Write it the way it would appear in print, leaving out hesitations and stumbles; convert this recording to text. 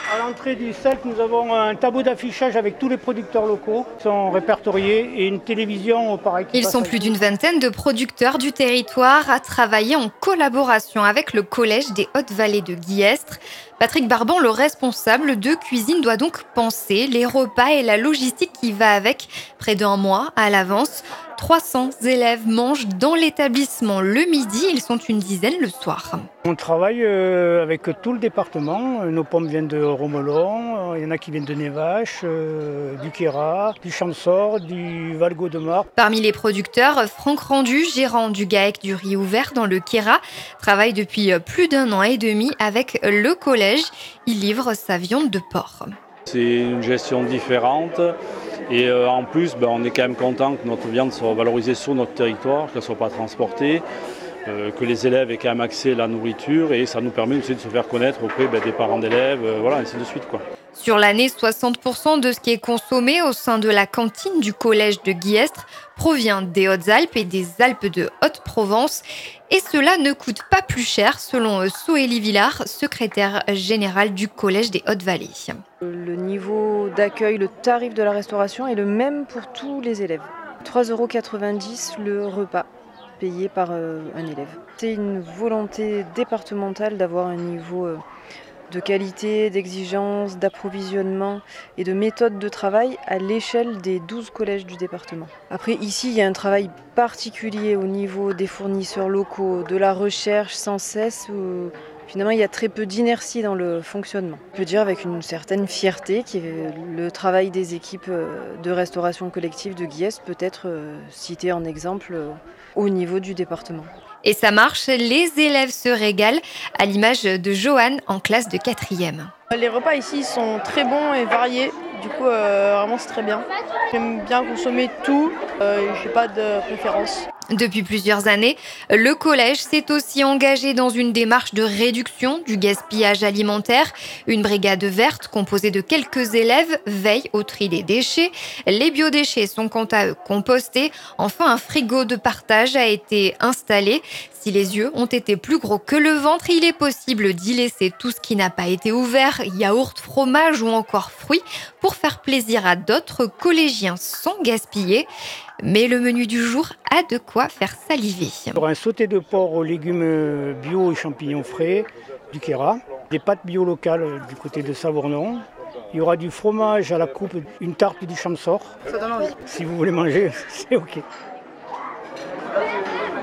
À l'entrée du CELC, nous avons un tableau d'affichage avec tous les producteurs locaux qui sont répertoriés et une télévision pareil. Ils sont plus d'une vingtaine de producteurs du territoire à travailler en collaboration avec le Collège des Hautes-Vallées de Guillestre. Patrick Barban, le responsable de cuisine, doit donc penser les repas et la logistique qui va avec près d'un mois à l'avance. 300 élèves mangent dans l'établissement le midi, ils sont une dizaine le soir. On travaille avec tout le département. Nos pommes viennent de Romelon, il y en a qui viennent de Névache, du Queyras, du Champsaur, du Valgaudemar. Parmi les producteurs, Franck Rendu, gérant du GAEC du Riz Ouvert dans le Queyras, travaille depuis plus d'un an et demi avec le collège. Il livre sa viande de porc. C'est une gestion différente et en plus on est quand même content que notre viande soit valorisée sur notre territoire, qu'elle ne soit pas transportée, que les élèves aient quand même accès à la nourriture et ça nous permet aussi de se faire connaître auprès des parents d'élèves, voilà, ainsi de suite, quoi. Sur l'année, 60% de ce qui est consommé au sein de la cantine du collège de Guillestre provient des Hautes-Alpes et des Alpes de Haute-Provence. Et cela ne coûte pas plus cher, selon Soélie Villard, secrétaire générale du collège des Hautes-Vallées. Le niveau d'accueil, le tarif de la restauration est le même pour tous les élèves. 3,90 € le repas payé par un élève. C'est une volonté départementale d'avoir un niveau de qualité, d'exigence, d'approvisionnement et de méthode de travail à l'échelle des 12 collèges du département. Après, ici, il y a un travail particulier au niveau des fournisseurs locaux, de la recherche sans cesse, où finalement il y a très peu d'inertie dans le fonctionnement. Je peux dire avec une certaine fierté que le travail des équipes de restauration collective de Guillestre peut être cité en exemple au niveau du département. Et ça marche, les élèves se régalent, à l'image de Joanne en classe de 4e. Les repas ici sont très bons et variés, du coup vraiment c'est très bien. J'aime bien consommer tout, je n'ai pas de préférence. Depuis plusieurs années, le collège s'est aussi engagé dans une démarche de réduction du gaspillage alimentaire. Une brigade verte composée de quelques élèves veille au tri des déchets. Les biodéchets sont quant à eux compostés. Enfin, un frigo de partage a été installé. Si les yeux ont été plus gros que le ventre, il est possible d'y laisser tout ce qui n'a pas été ouvert, yaourt, fromage ou encore fruits, pour faire plaisir à d'autres collégiens sans gaspiller. Mais le menu du jour a de quoi faire saliver. Il y aura un sauté de porc aux légumes bio et champignons frais du Queyras, des pâtes bio locales du côté de Savornon. Il y aura du fromage à la coupe, une tarte du Champsaur. Ça donne envie. Si vous voulez manger, c'est OK.